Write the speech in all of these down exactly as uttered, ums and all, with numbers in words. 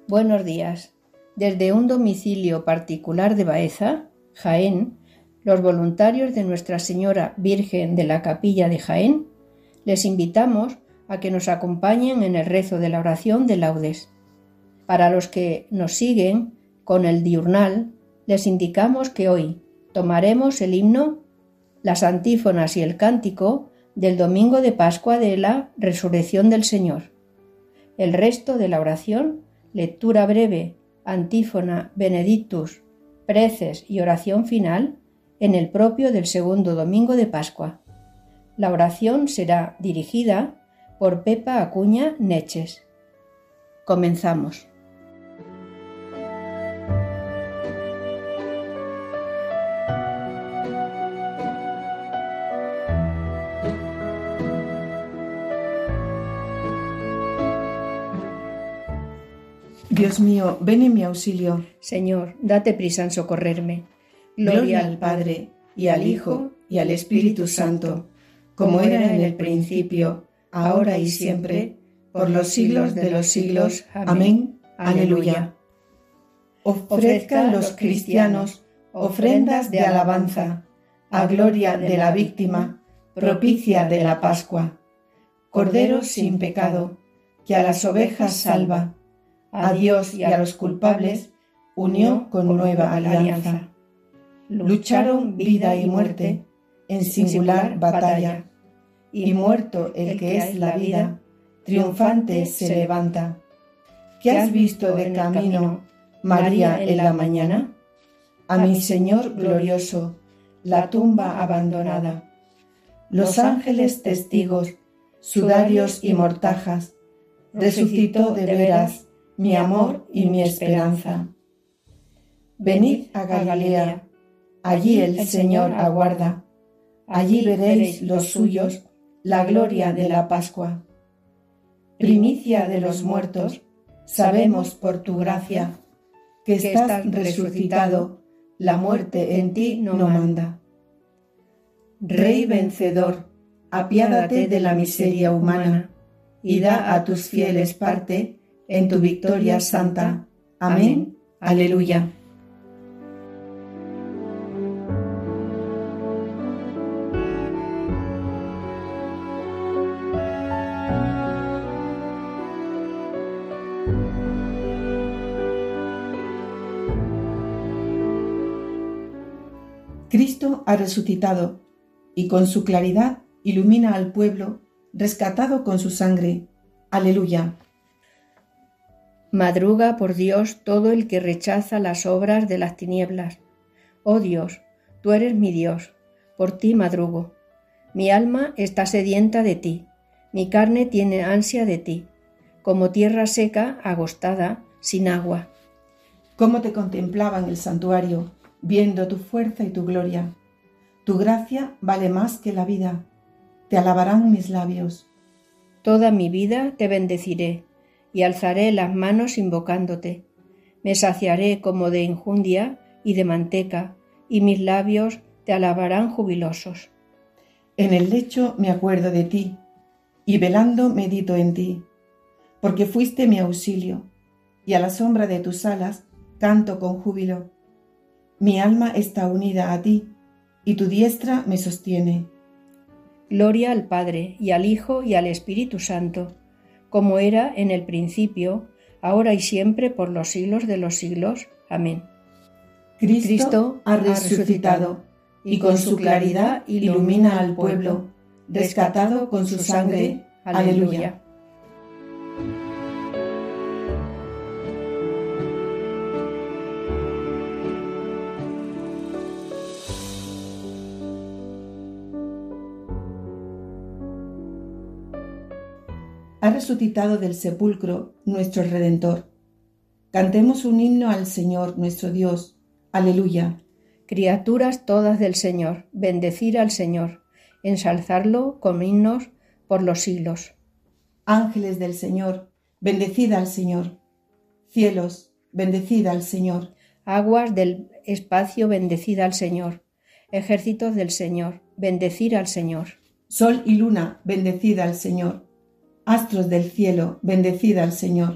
Buenos días. Desde un domicilio particular de Baeza, Jaén, los voluntarios de Nuestra Señora Virgen de la Capilla de Jaén, les invitamos a que nos acompañen en el rezo de la oración de laudes. Para los que nos siguen con el diurnal, les indicamos que hoy tomaremos el himno, las antífonas y el cántico del domingo de Pascua de la Resurrección del Señor. El resto de la oración, lectura breve, antífona, benedictus, preces y oración final en el propio del segundo domingo de Pascua. La oración será dirigida por Pepa Acuña Neches. Comenzamos. Dios mío, ven en mi auxilio. Señor, date prisa en socorrerme. Gloria al Padre, y al Hijo, y al Espíritu Santo, como era en el principio, ahora y siempre, por los siglos de los siglos. Amén. Aleluya. Ofrezcan los cristianos ofrendas de alabanza, a gloria de la víctima, propicia de la Pascua. Cordero sin pecado, que a las ovejas salva, a Dios y a los culpables unió con nueva alianza. Lucharon vida y muerte en singular batalla, y muerto el que es la vida, triunfante se levanta. ¿Qué has visto de camino, María, en la mañana? A mi Señor glorioso, la tumba abandonada. Los ángeles testigos, sudarios y mortajas, resucitó de veras mi amor y mi esperanza. Venid a Galilea, allí el Señor aguarda, allí veréis los suyos la gloria de la Pascua. Primicia de los muertos, sabemos por tu gracia que estás resucitado, la muerte en ti no manda. Rey vencedor, apiádate de la miseria humana y da a tus fieles parte en tu victoria santa. Amén. Aleluya. Cristo ha resucitado y con su claridad ilumina al pueblo, rescatado con su sangre. Aleluya. Madruga por Dios todo el que rechaza las obras de las tinieblas. Oh Dios, tú eres mi Dios, por ti madrugo. Mi alma está sedienta de ti, mi carne tiene ansia de ti, como tierra seca, agostada, sin agua. Cómo te contemplaba en el santuario, viendo tu fuerza y tu gloria. Tu gracia vale más que la vida, te alabarán mis labios. Toda mi vida te bendeciré, y alzaré las manos invocándote. Me saciaré como de enjundia y de manteca, y mis labios te alabarán jubilosos. En el lecho me acuerdo de ti, y velando medito en ti, porque fuiste mi auxilio, y a la sombra de tus alas canto con júbilo. Mi alma está unida a ti, y tu diestra me sostiene. Gloria al Padre, y al Hijo, y al Espíritu Santo, como era en el principio, ahora y siempre, por los siglos de los siglos. Amén. Cristo, Cristo ha resucitado, y con su claridad ilumina al pueblo, rescatado con su sangre. Aleluya. Ha resucitado del sepulcro nuestro Redentor. Cantemos un himno al Señor nuestro Dios. Aleluya. Criaturas todas del Señor, bendecir al Señor, ensalzarlo con himnos por los siglos. Ángeles del Señor, bendecid al Señor. Cielos, bendecid al Señor. Aguas del espacio, bendecid al Señor. Ejércitos del Señor, bendecir al Señor. Sol y luna, bendecid al Señor. Astros del cielo, bendecid al Señor.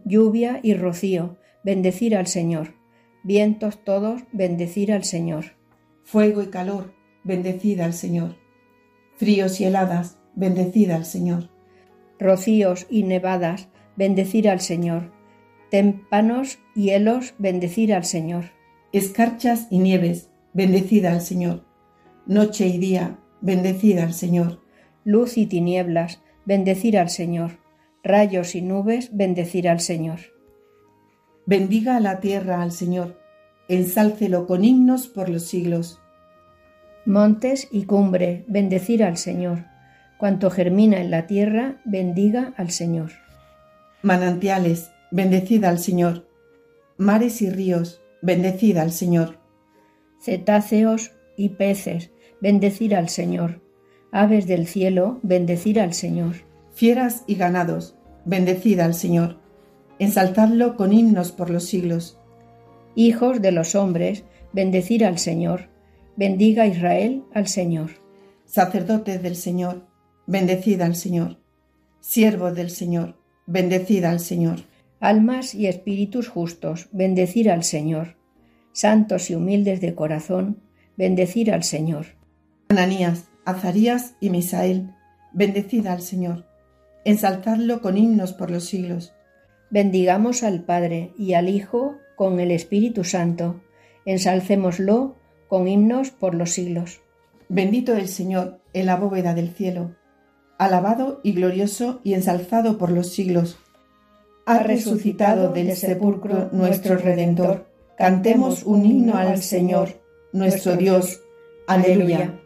lluvia y rocío, bendecir al Señor. Vientos todos, bendecir al Señor. Fuego y calor, bendecid al Señor. Fríos y heladas, bendecid al Señor. Rocíos y nevadas, bendecir al Señor. Témpanos y hielos, bendecir al Señor. Escarchas y nieves, bendecid al Señor. Noche y día, bendecid al Señor. Luz y tinieblas, bendecir al Señor. Rayos y nubes, bendecir al Señor. Bendiga la tierra al Señor, ensálcelo con himnos por los siglos. Montes y cumbre, bendecir al Señor. Cuanto germina en la tierra, bendiga al Señor. Manantiales, bendecid al Señor. Mares y ríos, bendecid al Señor. Cetáceos y peces, bendecir al Señor. Aves del cielo, bendecir al Señor. Fieras y ganados, bendecid al Señor. Ensalzadlo con himnos por los siglos. Hijos de los hombres, bendecir al Señor. Bendiga Israel al Señor. Sacerdotes del Señor, bendecid al Señor. Siervos del Señor, bendecid al Señor. Almas y espíritus justos, bendecir al Señor. Santos y humildes de corazón, bendecir al Señor. Ananías, Azarías y Misael, bendecid al Señor. Ensalzadlo con himnos por los siglos. Bendigamos al Padre y al Hijo con el Espíritu Santo. Ensalcémoslo con himnos por los siglos. Bendito el Señor en la bóveda del cielo, alabado y glorioso y ensalzado por los siglos. Ha resucitado del sepulcro nuestro Redentor. Cantemos un himno al Señor, nuestro Dios. Aleluya.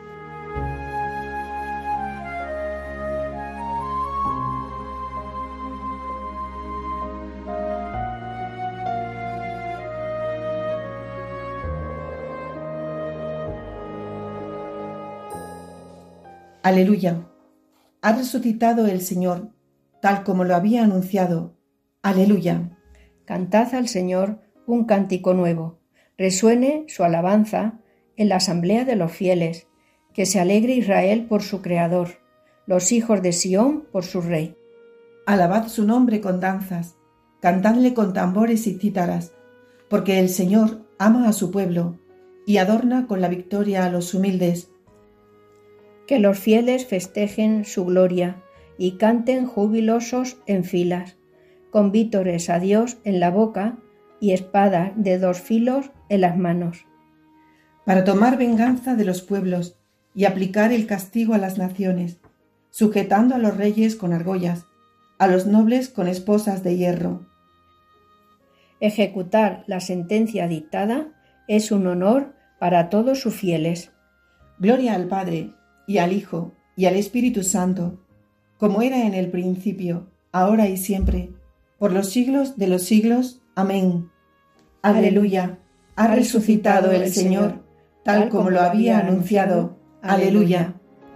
Aleluya. Ha resucitado el Señor, tal como lo había anunciado. Aleluya. Cantad al Señor un cántico nuevo. Resuene su alabanza en la asamblea de los fieles. Que se alegre Israel por su Creador, los hijos de Sión por su Rey. Alabad su nombre con danzas, cantadle con tambores y cítaras, porque el Señor ama a su pueblo y adorna con la victoria a los humildes. Que los fieles festejen su gloria y canten jubilosos en filas, con vítores a Dios en la boca y espadas de dos filos en las manos. Para tomar venganza de los pueblos y aplicar el castigo a las naciones, sujetando a los reyes con argollas, a los nobles con esposas de hierro. Ejecutar la sentencia dictada es un honor para todos sus fieles. Gloria al Padre, y al Hijo, y al Espíritu Santo, como era en el principio, ahora y siempre, por los siglos de los siglos. Amén. Aleluya. Ha resucitado el Señor, tal como lo había anunciado. Aleluya.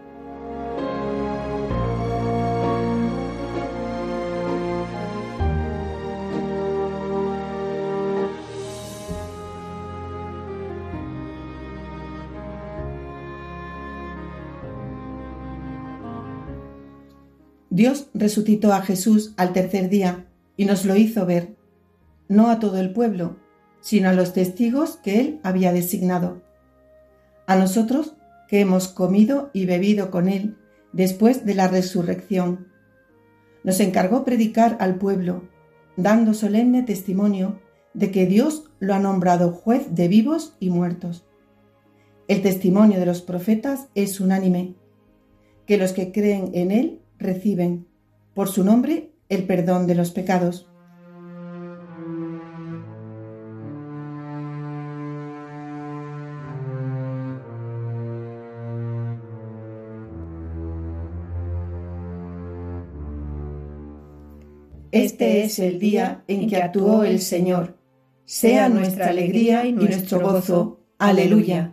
Dios resucitó a Jesús al tercer día y nos lo hizo ver, no a todo el pueblo, sino a los testigos que Él había designado. A nosotros que hemos comido y bebido con Él después de la resurrección. Nos encargó predicar al pueblo, dando solemne testimonio de que Dios lo ha nombrado juez de vivos y muertos. El testimonio de los profetas es unánime, que los que creen en Él reciben, por su nombre, el perdón de los pecados. Este es el día en que actuó el Señor. Sea nuestra alegría y nuestro gozo. Aleluya.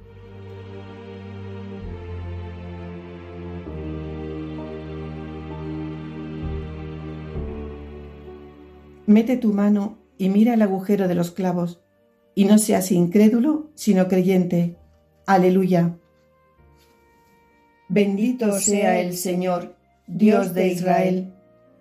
Mete tu mano y mira el agujero de los clavos, y no seas incrédulo, sino creyente. Aleluya. Bendito sea el Señor, Dios de Israel,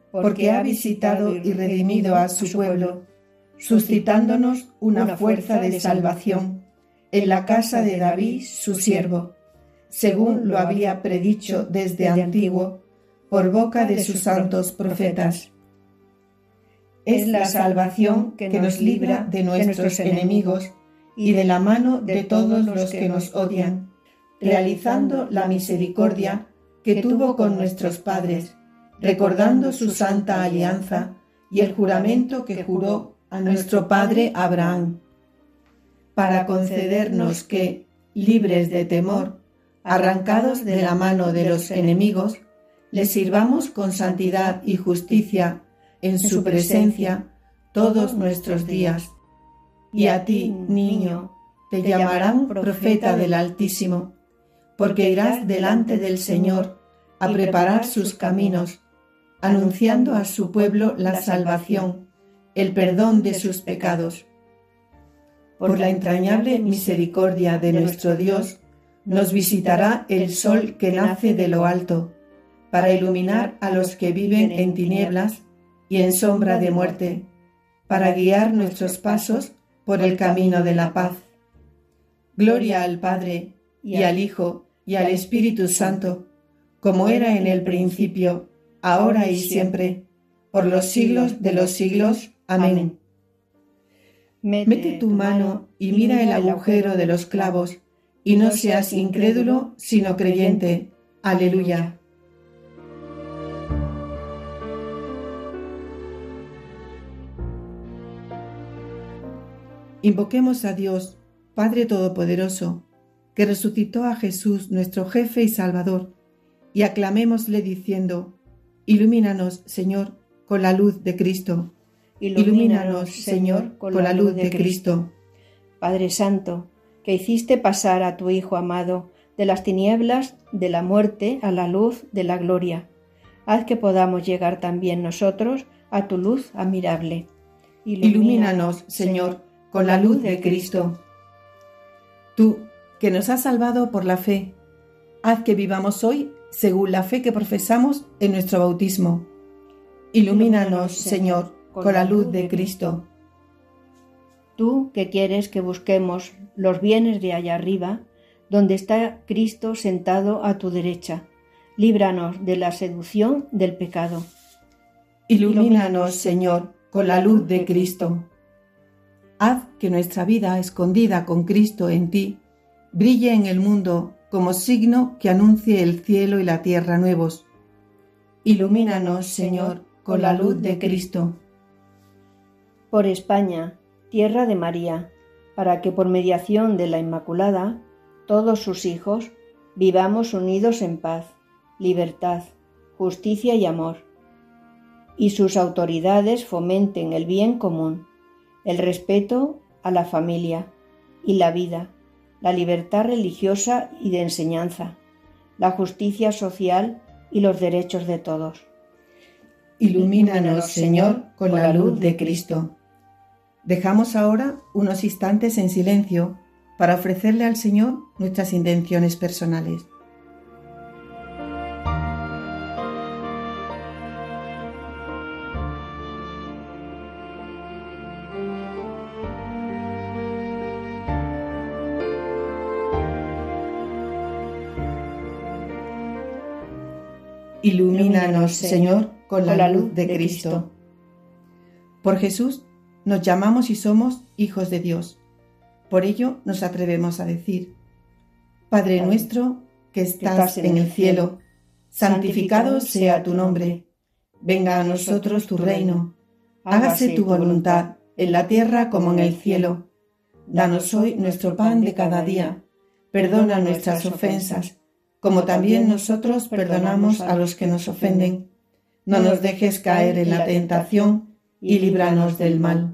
porque ha visitado y redimido a su pueblo, suscitándonos una fuerza de salvación en la casa de David, su siervo, según lo había predicho desde antiguo, por boca de sus santos profetas. Es la salvación que nos libra de nuestros enemigos y de la mano de todos los que nos odian, realizando la misericordia que tuvo con nuestros padres, recordando su santa alianza y el juramento que juró a nuestro padre Abraham, para concedernos que, libres de temor, arrancados de la mano de los enemigos, le sirvamos con santidad y justicia en su presencia todos nuestros días. Y a ti, niño, te llamarán profeta del Altísimo, porque irás delante del Señor a preparar sus caminos, anunciando a su pueblo la salvación, el perdón de sus pecados. Por la entrañable misericordia de nuestro Dios, nos visitará el sol que nace de lo alto, para iluminar a los que viven en tinieblas y en sombra de muerte, para guiar nuestros pasos por el camino de la paz. Gloria al Padre, y al Hijo, y al Espíritu Santo, como era en el principio, ahora y siempre, por los siglos de los siglos. Amén. Mete tu mano y mira el agujero de los clavos, y no seas incrédulo, sino creyente. Aleluya. Invoquemos a Dios, Padre Todopoderoso, que resucitó a Jesús, nuestro jefe y Salvador, y aclamémosle diciendo: Ilumínanos, Señor, con la luz de Cristo. Ilumínanos, Señor, con la luz de Cristo. Padre Santo, que hiciste pasar a tu Hijo amado de las tinieblas de la muerte a la luz de la gloria, haz que podamos llegar también nosotros a tu luz admirable. Ilumínanos, Señor, con la luz de Cristo. Tú, que nos has salvado por la fe, haz que vivamos hoy según la fe que profesamos en nuestro bautismo. Ilumínanos, Señor, con la luz de Cristo. Tú, que quieres que busquemos los bienes de allá arriba, donde está Cristo sentado a tu derecha, líbranos de la seducción del pecado. Ilumínanos, Señor, con la luz de Cristo. Haz que nuestra vida escondida con Cristo en ti brille en el mundo como signo que anuncie el cielo y la tierra nuevos. Ilumínanos, Señor, con la luz de Cristo. Por España, tierra de María, para que por mediación de la Inmaculada, todos sus hijos vivamos unidos en paz, libertad, justicia y amor, y sus autoridades fomenten el bien común, el respeto a la familia y la vida, la libertad religiosa y de enseñanza, la justicia social y los derechos de todos. Ilumínanos, Señor, con la luz de Cristo. Dejamos ahora unos instantes en silencio para ofrecerle al Señor nuestras intenciones personales. Ilumínanos, Señor, con la luz de Cristo. Por Jesús nos llamamos y somos hijos de Dios. Por ello nos atrevemos a decir: Padre nuestro que estás en el cielo, santificado sea tu nombre. Venga a nosotros tu reino. Hágase tu voluntad en la tierra como en el cielo. Danos hoy nuestro pan de cada día. Perdona nuestras ofensas, como también nosotros perdonamos a los que nos ofenden. No nos dejes caer en la tentación y líbranos del mal.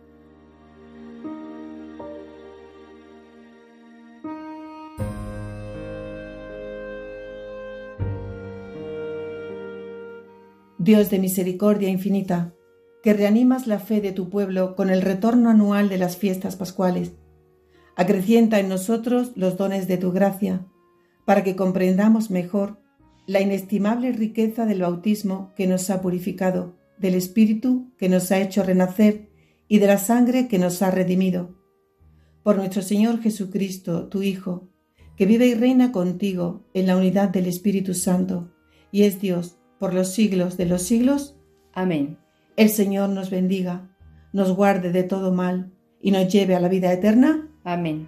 Dios de misericordia infinita, que reanimas la fe de tu pueblo con el retorno anual de las fiestas pascuales, acrecienta en nosotros los dones de tu gracia, para que comprendamos mejor la inestimable riqueza del bautismo que nos ha purificado, del Espíritu que nos ha hecho renacer y de la sangre que nos ha redimido. Por nuestro Señor Jesucristo, tu Hijo, que vive y reina contigo en la unidad del Espíritu Santo, y es Dios por los siglos de los siglos. Amén. El Señor nos bendiga, nos guarde de todo mal y nos lleve a la vida eterna. Amén.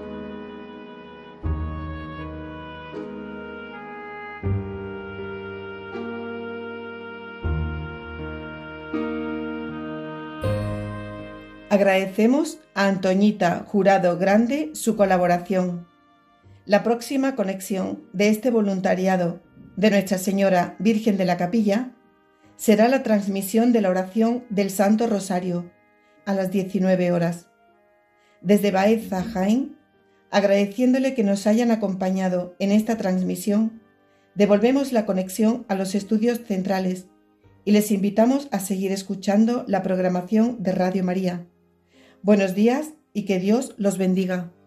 Agradecemos a Antoñita Jurado Grande su colaboración. La próxima conexión de este voluntariado de Nuestra Señora Virgen de la Capilla será la transmisión de la oración del Santo Rosario a las diecinueve horas. Desde Baeza, Jaén, agradeciéndole que nos hayan acompañado en esta transmisión, devolvemos la conexión a los estudios centrales y les invitamos a seguir escuchando la programación de Radio María. Buenos días y que Dios los bendiga.